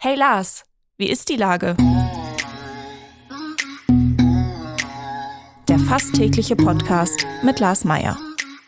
Hey Lars, wie ist die Lage? Der fast tägliche Podcast mit Lars Meyer.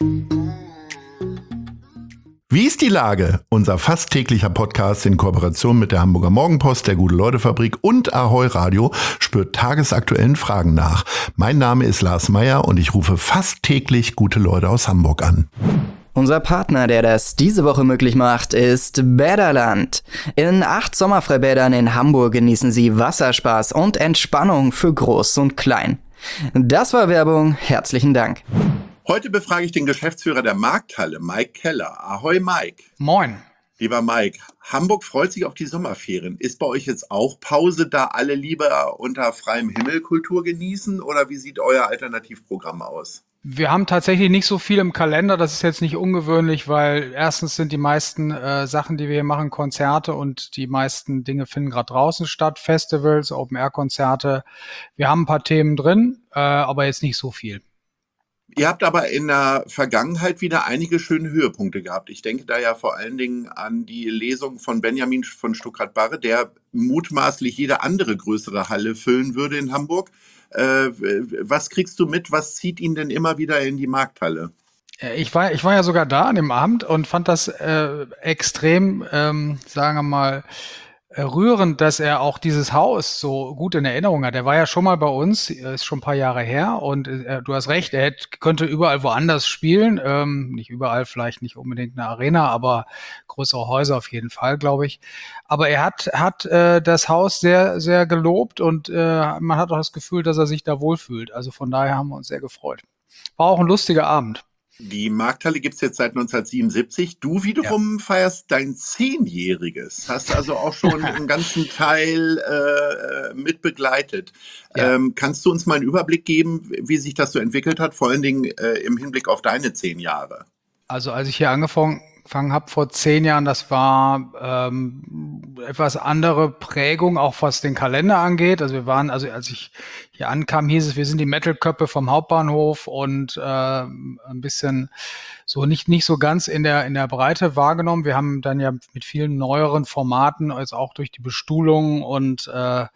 Wie ist die Lage? Unser fast täglicher Podcast in Kooperation mit der Hamburger Morgenpost, der Gute-Leute-Fabrik und Ahoi Radio spürt tagesaktuellen Fragen nach. Mein Name ist Lars Meyer und ich rufe fast täglich gute Leute aus Hamburg an. Unser Partner, der das diese Woche möglich macht, ist Bäderland. In 8 Sommerfreibädern in Hamburg genießen Sie Wasserspaß und Entspannung für Groß und Klein. Das war Werbung. Herzlichen Dank. Heute befrage ich den Geschäftsführer der Markthalle, Mike Keller. Ahoi Mike. Moin. Lieber Mike, Hamburg freut sich auf die Sommerferien. Ist bei euch jetzt auch Pause, da alle lieber unter freiem Himmel Kultur genießen? Oder wie sieht euer Alternativprogramm aus? Wir haben tatsächlich nicht so viel im Kalender. Das ist jetzt nicht ungewöhnlich, weil erstens sind die meisten Sachen, die wir hier machen, Konzerte, und die meisten Dinge finden gerade draußen statt. Festivals, Open-Air-Konzerte. Wir haben ein paar Themen drin, aber jetzt nicht so viel. Ihr habt aber in der Vergangenheit wieder einige schöne Höhepunkte gehabt. Ich denke da ja vor allen Dingen an die Lesung von Benjamin von Stuckrad-Barre, der mutmaßlich jede andere größere Halle füllen würde in Hamburg. Was kriegst du mit? Was zieht ihn denn immer wieder in die Markthalle? Ich war ja sogar da an dem Abend und fand das extrem, sagen wir mal, rührend, dass er auch dieses Haus so gut in Erinnerung hat. Er war ja schon mal bei uns, ist schon ein paar Jahre her, und du hast recht, könnte überall woanders spielen. Nicht überall, vielleicht nicht unbedingt eine Arena, aber größere Häuser auf jeden Fall, glaube ich. Aber er hat das Haus sehr, sehr gelobt, und man hat auch das Gefühl, dass er sich da wohlfühlt. Also von daher haben wir uns sehr gefreut. War auch ein lustiger Abend. Die Markthalle gibt es jetzt seit 1977. Du wiederum feierst dein 10-jähriges. Hast also auch schon einen ganzen Teil mit begleitet. Ja. Kannst du uns mal einen Überblick geben, wie sich das so entwickelt hat, vor allen Dingen im Hinblick auf deine 10 Jahre? Also als ich hier angefangen habe vor 10 Jahren, das war etwas andere Prägung, auch was den Kalender angeht. Also als ich hier ankam, hieß es, wir sind die Metal-Köppe vom Hauptbahnhof, und ein bisschen so nicht so ganz in der Breite wahrgenommen. Wir haben dann ja mit vielen neueren Formaten, also auch durch die Bestuhlung und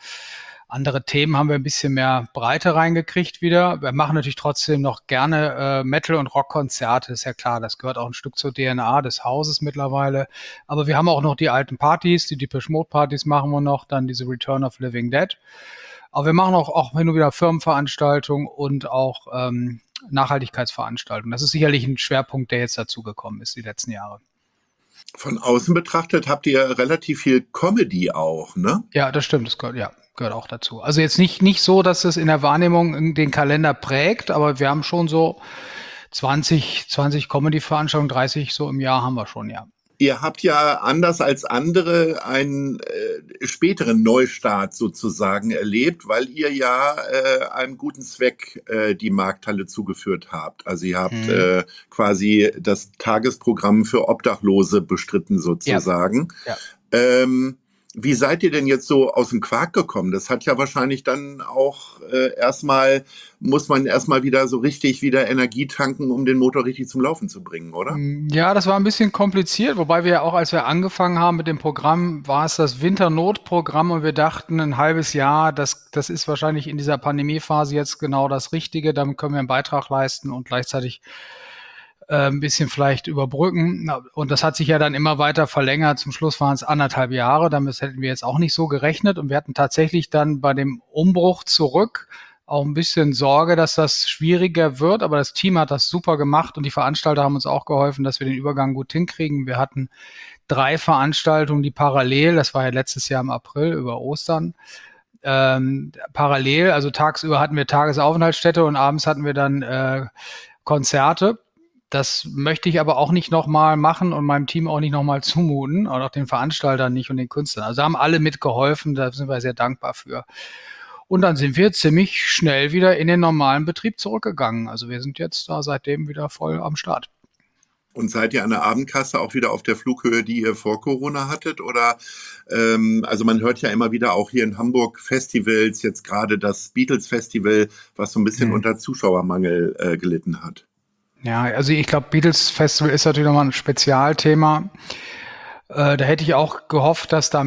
andere Themen, haben wir ein bisschen mehr Breite reingekriegt wieder. Wir machen natürlich trotzdem noch gerne Metal- und Rockkonzerte, ist ja klar. Das gehört auch ein Stück zur DNA des Hauses mittlerweile. Aber wir haben auch noch die alten Partys, die Depeche Mode Partys machen wir noch, dann diese Return of Living Dead. Aber wir machen auch hin und wieder Firmenveranstaltungen und auch Nachhaltigkeitsveranstaltungen. Das ist sicherlich ein Schwerpunkt, der jetzt dazugekommen ist die letzten Jahre. Von außen betrachtet habt ihr relativ viel Comedy auch, ne? Ja, das stimmt. Das gehört auch dazu. Also jetzt nicht so, dass es in der Wahrnehmung den Kalender prägt, aber wir haben schon so 20 Comedy-Veranstaltungen, 30 so im Jahr haben wir schon, ja. Ihr habt ja anders als andere einen späteren Neustart sozusagen erlebt, weil ihr ja einem guten Zweck die Markthalle zugeführt habt. Also ihr habt quasi das Tagesprogramm für Obdachlose bestritten sozusagen. Ja. Wie seid ihr denn jetzt so aus dem Quark gekommen? Das hat ja wahrscheinlich dann auch muss man erstmal wieder so richtig wieder Energie tanken, um den Motor richtig zum Laufen zu bringen, oder? Ja, das war ein bisschen kompliziert, wobei wir auch, als wir angefangen haben mit dem Programm, war es das Winternotprogramm, und wir dachten, ein halbes Jahr, das ist wahrscheinlich in dieser Pandemiephase jetzt genau das Richtige, damit können wir einen Beitrag leisten und gleichzeitig ein bisschen vielleicht überbrücken. Und das hat sich ja dann immer weiter verlängert. Zum Schluss waren es 1,5 Jahre. Damit hätten wir jetzt auch nicht so gerechnet. Und wir hatten tatsächlich dann bei dem Umbruch zurück auch ein bisschen Sorge, dass das schwieriger wird. Aber das Team hat das super gemacht, und die Veranstalter haben uns auch geholfen, dass wir den Übergang gut hinkriegen. Wir hatten 3 Veranstaltungen, die parallel, das war ja letztes Jahr im April über Ostern, parallel, also tagsüber hatten wir Tagesaufenthaltsstätte und abends hatten wir dann Konzerte. Das möchte ich aber auch nicht nochmal machen und meinem Team auch nicht nochmal zumuten, und auch den Veranstaltern nicht und den Künstlern. Also haben alle mitgeholfen, da sind wir sehr dankbar für. Und dann sind wir ziemlich schnell wieder in den normalen Betrieb zurückgegangen. Also wir sind jetzt da seitdem wieder voll am Start. Und seid ihr an der Abendkasse auch wieder auf der Flughöhe, die ihr vor Corona hattet? Oder also man hört ja immer wieder auch hier in Hamburg Festivals, jetzt gerade das Beatles-Festival, was so ein bisschen unter Zuschauermangel gelitten hat. Ja, also ich glaube, Beatles Festival ist natürlich nochmal ein Spezialthema. Da hätte ich auch gehofft, dass da mehr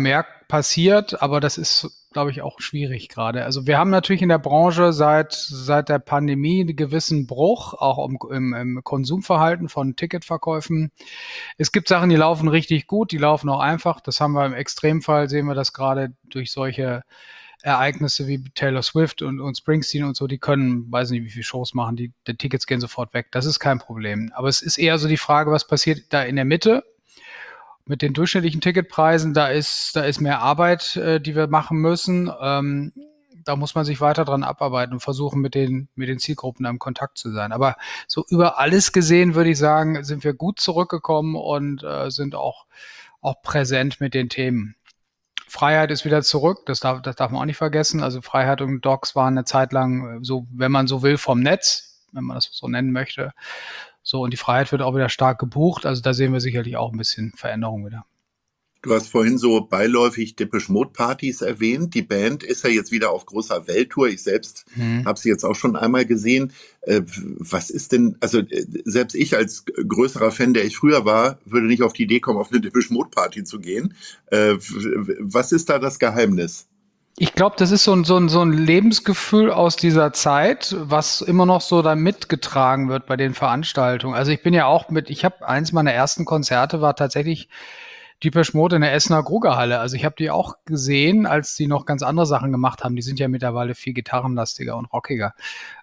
passiert, aber das ist, glaube ich, auch schwierig gerade. Also wir haben natürlich in der Branche seit der Pandemie einen gewissen Bruch, auch im Konsumverhalten von Ticketverkäufen. Es gibt Sachen, die laufen richtig gut, die laufen auch einfach. Das haben wir im Extremfall, sehen wir das gerade durch solche Ereignisse wie Taylor Swift und Springsteen und so, die können, weiß nicht, wie viele Shows machen, die Tickets gehen sofort weg. Das ist kein Problem. Aber es ist eher so die Frage, was passiert da in der Mitte mit den durchschnittlichen Ticketpreisen. Da ist mehr Arbeit, die wir machen müssen. Da muss man sich weiter dran abarbeiten und versuchen, mit den Zielgruppen im Kontakt zu sein. Aber so über alles gesehen, würde ich sagen, sind wir gut zurückgekommen und sind auch präsent mit den Themen. Freiheit ist wieder zurück, das darf man auch nicht vergessen. Also Freiheit und Docs waren eine Zeit lang so, wenn man so will, vom Netz, wenn man das so nennen möchte. So, und die Freiheit wird auch wieder stark gebucht. Also da sehen wir sicherlich auch ein bisschen Veränderung wieder. Du hast vorhin so beiläufig Depeche Mode Partys erwähnt. Die Band ist ja jetzt wieder auf großer Welttour. Ich selbst habe sie jetzt auch schon einmal gesehen. Was ist denn, also selbst ich als größerer Fan, der ich früher war, würde nicht auf die Idee kommen, auf eine Depeche Mode Party zu gehen. Was ist da das Geheimnis? Ich glaube, das ist so ein Lebensgefühl aus dieser Zeit, was immer noch so da mitgetragen wird bei den Veranstaltungen. Also ich bin ja auch ich habe eins meiner ersten Konzerte war tatsächlich Depeche Mode in der Essener Grugerhalle. Also ich habe die auch gesehen, als die noch ganz andere Sachen gemacht haben. Die sind ja mittlerweile viel gitarrenlastiger und rockiger.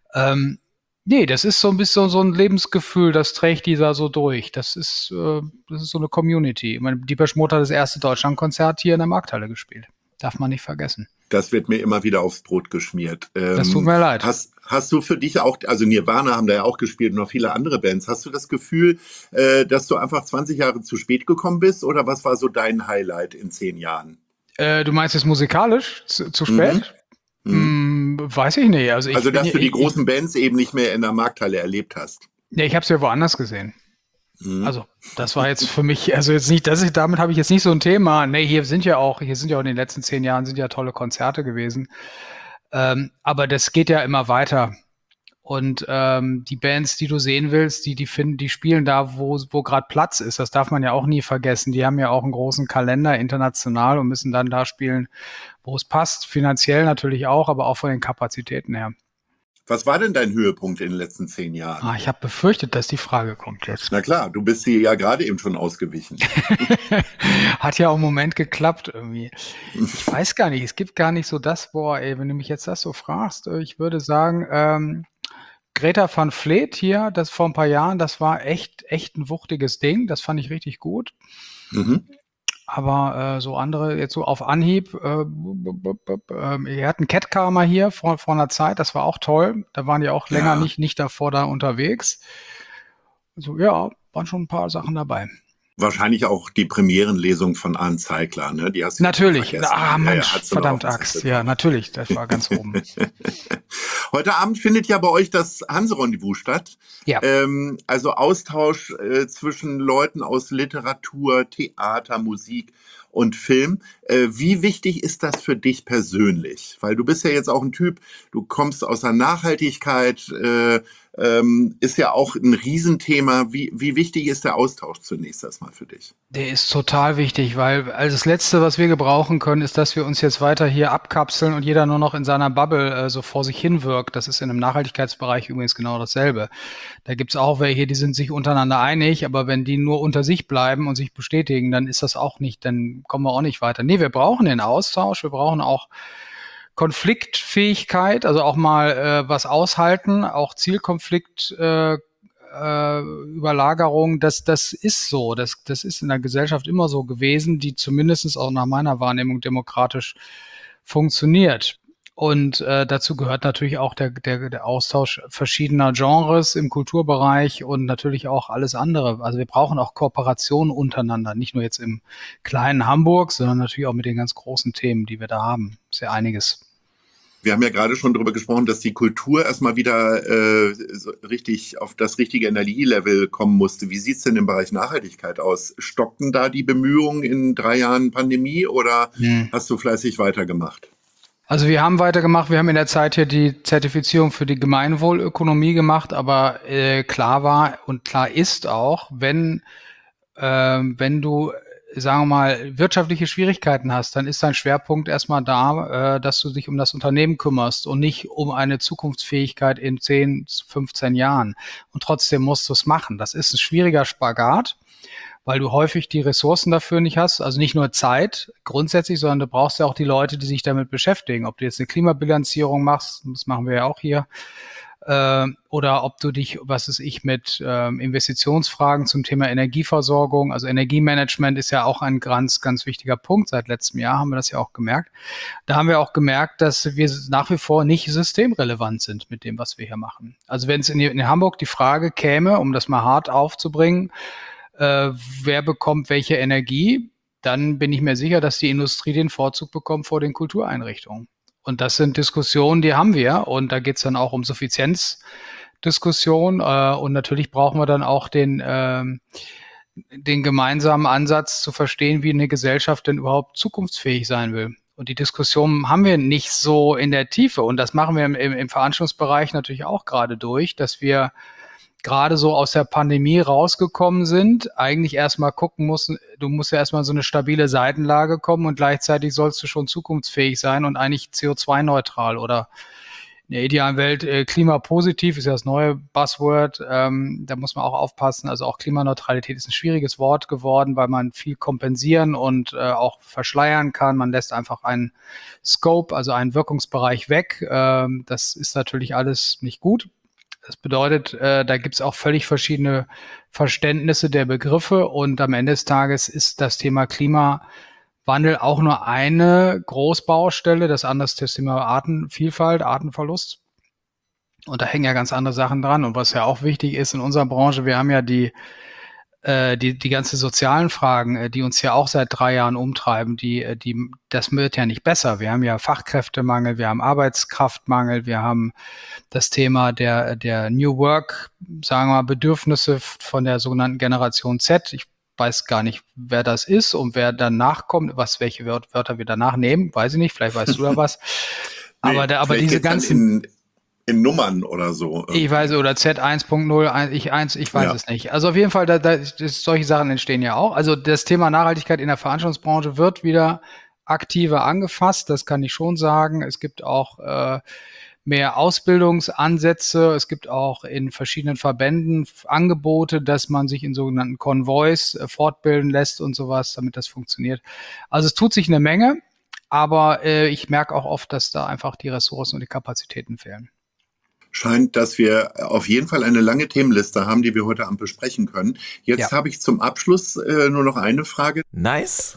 Nee, das ist so ein bisschen so ein Lebensgefühl, das trägt die da so durch. Das ist so eine Community. Ich meine, Depeche Mode hat das erste Deutschlandkonzert hier in der Markthalle gespielt. Darf man nicht vergessen. Das wird mir immer wieder aufs Brot geschmiert. Das tut mir leid. Hast du für dich auch, also Nirvana haben da ja auch gespielt und noch viele andere Bands, hast du das Gefühl, dass du einfach 20 Jahre zu spät gekommen bist oder was war so dein Highlight in 10 Jahren? Du meinst jetzt musikalisch zu spät? Weiß ich nicht. Also dass du die großen Bands eben nicht mehr in der Markthalle erlebt hast. Ja, ich habe es ja woanders gesehen. Also das war jetzt für mich, also jetzt nicht, damit habe ich jetzt nicht so ein Thema. Nee, hier sind ja auch in den letzten 10 Jahren sind ja tolle Konzerte gewesen. Aber das geht ja immer weiter. Und die Bands, die du sehen willst, die spielen da, wo gerade Platz ist. Das darf man ja auch nie vergessen. Die haben ja auch einen großen Kalender international und müssen dann da spielen, wo es passt. Finanziell natürlich auch, aber auch von den Kapazitäten her. Was war denn dein Höhepunkt in den letzten 10 Jahren? Ich habe befürchtet, dass die Frage kommt jetzt. Na klar, du bist sie ja gerade eben schon ausgewichen. Hat ja auch im Moment geklappt irgendwie. Ich weiß gar nicht, es gibt gar nicht so wenn du mich jetzt das so fragst, ich würde sagen, Greta van Fleet hier, das vor ein paar Jahren, das war echt ein wuchtiges Ding, das fand ich richtig gut. Aber so andere, jetzt so auf Anhieb, wir hatten Cat Karma hier vor einer Zeit, das war auch toll. Da waren die auch länger nicht davor da unterwegs. Also ja, waren schon ein paar Sachen dabei. Wahrscheinlich auch die Premierenlesung von Arne Zeigler, ne? Die hast du natürlich. Mensch, verdammt Axt. Ja, natürlich, das war ganz oben. Heute Abend findet ja bei euch das Hanse-Rendezvous statt. Ja. Also Austausch zwischen Leuten aus Literatur, Theater, Musik und Film. Wie wichtig ist das für dich persönlich? Weil du bist ja jetzt auch ein Typ, du kommst aus der Nachhaltigkeit, ist ja auch ein Riesenthema. Wie wichtig ist der Austausch zunächst erstmal für dich? Der ist total wichtig, weil also das Letzte, was wir gebrauchen können, ist, dass wir uns jetzt weiter hier abkapseln und jeder nur noch in seiner Bubble so vor sich hin wirkt. Das ist in einem Nachhaltigkeitsbereich übrigens genau dasselbe. Da gibt's auch welche, die sind sich untereinander einig, aber wenn die nur unter sich bleiben und sich bestätigen, dann ist das auch nicht, dann kommen wir auch nicht weiter. Nee, wir brauchen den Austausch, wir brauchen auch Konfliktfähigkeit, also auch mal was aushalten, auch Zielkonflikt, Überlagerung, das ist so, das ist in der Gesellschaft immer so gewesen, die zumindest auch nach meiner Wahrnehmung demokratisch funktioniert. Und dazu gehört natürlich auch der Austausch verschiedener Genres im Kulturbereich und natürlich auch alles andere. Also wir brauchen auch Kooperationen untereinander, nicht nur jetzt im kleinen Hamburg, sondern natürlich auch mit den ganz großen Themen, die wir da haben. Ist ja einiges. Wir haben ja gerade schon darüber gesprochen, dass die Kultur erstmal wieder so richtig auf das richtige Energielevel kommen musste. Wie sieht's denn im Bereich Nachhaltigkeit aus? Stockten da die Bemühungen in 3 Jahren Pandemie oder hast du fleißig weitergemacht? Also wir haben weitergemacht, wir haben in der Zeit hier die Zertifizierung für die Gemeinwohlökonomie gemacht, aber klar war und klar ist auch, wenn du sagen wir mal, wirtschaftliche Schwierigkeiten hast, dann ist dein Schwerpunkt erstmal da, dass du dich um das Unternehmen kümmerst und nicht um eine Zukunftsfähigkeit in 10, 15 Jahren. Und trotzdem musst du es machen. Das ist ein schwieriger Spagat, weil du häufig die Ressourcen dafür nicht hast, also nicht nur Zeit grundsätzlich, sondern du brauchst ja auch die Leute, die sich damit beschäftigen. Ob du jetzt eine Klimabilanzierung machst, das machen wir ja auch hier, oder ob du dich, mit Investitionsfragen zum Thema Energieversorgung, also Energiemanagement ist ja auch ein ganz, ganz wichtiger Punkt. Seit letztem Jahr haben wir das ja auch gemerkt. Da haben wir auch gemerkt, dass wir nach wie vor nicht systemrelevant sind mit dem, was wir hier machen. Also wenn es in Hamburg die Frage käme, um das mal hart aufzubringen, wer bekommt welche Energie, dann bin ich mir sicher, dass die Industrie den Vorzug bekommt vor den Kultureinrichtungen. Und das sind Diskussionen, die haben wir. Und da geht es dann auch um Suffizienzdiskussion. Und natürlich brauchen wir dann auch den gemeinsamen Ansatz zu verstehen, wie eine Gesellschaft denn überhaupt zukunftsfähig sein will. Und die Diskussion haben wir nicht so in der Tiefe. Und das machen wir im Veranstaltungsbereich natürlich auch gerade durch, dass wir gerade so aus der Pandemie rausgekommen sind, eigentlich erstmal gucken musst, du musst ja erstmal in so eine stabile Seitenlage kommen und gleichzeitig sollst du schon zukunftsfähig sein und eigentlich CO2-neutral oder in der idealen Welt klimapositiv ist ja das neue Buzzword, da muss man auch aufpassen, also auch Klimaneutralität ist ein schwieriges Wort geworden, weil man viel kompensieren und auch verschleiern kann, man lässt einfach einen Scope, also einen Wirkungsbereich weg, das ist natürlich alles nicht gut. Das bedeutet, da gibt es auch völlig verschiedene Verständnisse der Begriffe und am Ende des Tages ist das Thema Klimawandel auch nur eine Großbaustelle. Das andere ist das Thema Artenvielfalt, Artenverlust. Und da hängen ja ganz andere Sachen dran. Und was ja auch wichtig ist in unserer Branche, wir haben ja die ganzen sozialen Fragen, die uns ja auch seit 3 Jahren umtreiben, das wird ja nicht besser. Wir haben ja Fachkräftemangel, wir haben Arbeitskraftmangel, wir haben das Thema der New Work, sagen wir mal, Bedürfnisse von der sogenannten Generation Z. Ich weiß gar nicht, wer das ist und wer danach kommt, welche Wörter wir danach nehmen, weiß ich nicht, vielleicht weißt du da was. Nee, aber diese ganzen in Nummern oder so. Ich weiß, oder Z1.0, ich weiß es nicht. Also auf jeden Fall, solche Sachen entstehen ja auch. Also das Thema Nachhaltigkeit in der Veranstaltungsbranche wird wieder aktiver angefasst, das kann ich schon sagen. Es gibt auch mehr Ausbildungsansätze. Es gibt auch in verschiedenen Verbänden Angebote, dass man sich in sogenannten Konvois fortbilden lässt und sowas, damit das funktioniert. Also es tut sich eine Menge, aber ich merke auch oft, dass da einfach die Ressourcen und die Kapazitäten fehlen. Scheint, dass wir auf jeden Fall eine lange Themenliste haben, die wir heute Abend besprechen können. Jetzt habe ich zum Abschluss nur noch eine Frage. Nice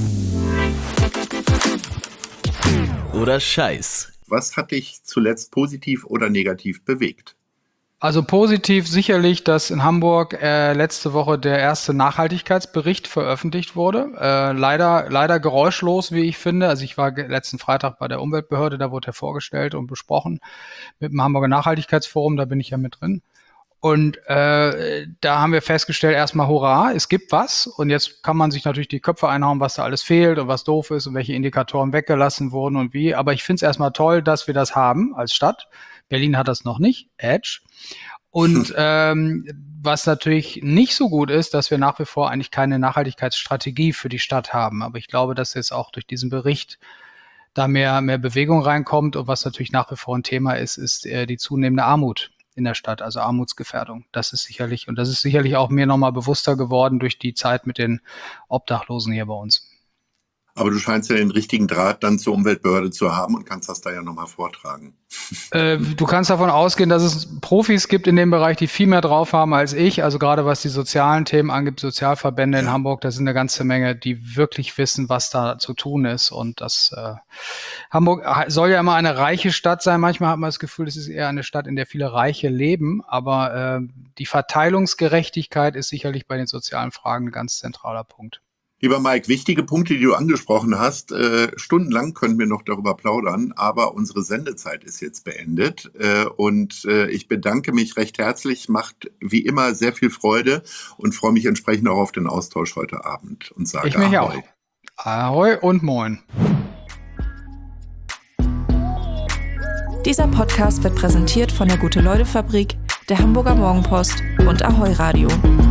oder Scheiß? Was hat dich zuletzt positiv oder negativ bewegt? Also positiv sicherlich, dass in Hamburg letzte Woche der erste Nachhaltigkeitsbericht veröffentlicht wurde. Leider geräuschlos, wie ich finde. Also ich war letzten Freitag bei der Umweltbehörde, da wurde er vorgestellt und besprochen mit dem Hamburger Nachhaltigkeitsforum, da bin ich ja mit drin. Und da haben wir festgestellt, erstmal hurra, es gibt was. Und jetzt kann man sich natürlich die Köpfe einhauen, was da alles fehlt und was doof ist und welche Indikatoren weggelassen wurden und wie. Aber ich finde es erstmal toll, dass wir das haben als Stadt. Berlin hat das noch nicht, Edge. Und was natürlich nicht so gut ist, dass wir nach wie vor eigentlich keine Nachhaltigkeitsstrategie für die Stadt haben. Aber ich glaube, dass jetzt auch durch diesen Bericht da mehr Bewegung reinkommt. Und was natürlich nach wie vor ein Thema ist, ist die zunehmende Armut in der Stadt, also Armutsgefährdung. Das ist sicherlich auch mir nochmal bewusster geworden durch die Zeit mit den Obdachlosen hier bei uns. Aber du scheinst ja den richtigen Draht dann zur Umweltbehörde zu haben und kannst das da ja nochmal vortragen. Du kannst davon ausgehen, dass es Profis gibt in dem Bereich, die viel mehr drauf haben als ich. Also gerade was die sozialen Themen angeht, Sozialverbände in Hamburg, da sind eine ganze Menge, die wirklich wissen, was da zu tun ist. Und das Hamburg soll ja immer eine reiche Stadt sein. Manchmal hat man das Gefühl, es ist eher eine Stadt, in der viele Reiche leben. Aber die Verteilungsgerechtigkeit ist sicherlich bei den sozialen Fragen ein ganz zentraler Punkt. Lieber Mike, wichtige Punkte, die du angesprochen hast. Stundenlang können wir noch darüber plaudern, aber unsere Sendezeit ist jetzt beendet. Und ich bedanke mich recht herzlich, macht wie immer sehr viel Freude und freue mich entsprechend auch auf den Austausch heute Abend und sage ich mich Ahoi. Auch. Ahoi und moin. Dieser Podcast wird präsentiert von der Gute-Leute-Fabrik, der Hamburger Morgenpost und Ahoi Radio.